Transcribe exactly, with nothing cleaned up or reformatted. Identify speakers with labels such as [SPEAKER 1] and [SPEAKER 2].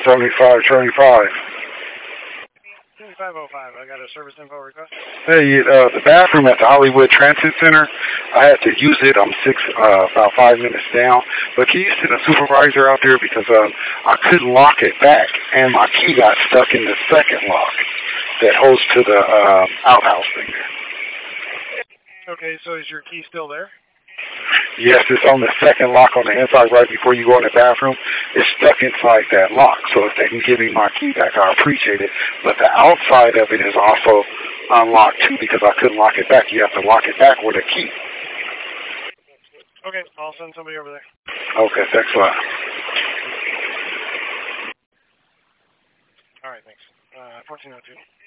[SPEAKER 1] seventy-five twenty-five.
[SPEAKER 2] seventy-five oh five, I got a service info request.
[SPEAKER 1] Hey, uh, the bathroom at the Hollywood Transit Center, I had to use it. I'm six, uh, about five minutes down. But can you send a supervisor out there because um, I couldn't lock it back, and my key got stuck in the second lock that holds to the um, outhouse thing there.
[SPEAKER 2] Okay, so is your key still there?
[SPEAKER 1] Yes, it's on the second lock on the inside right before you go in the bathroom. It's stuck inside that lock, so if they can give me my key back, I appreciate it. But the outside of it is also unlocked too because I couldn't lock it back. You have to lock it back with a key.
[SPEAKER 2] Okay, I'll send somebody over there.
[SPEAKER 1] Okay, thanks a lot.
[SPEAKER 2] All right, thanks. Uh, fourteen oh two.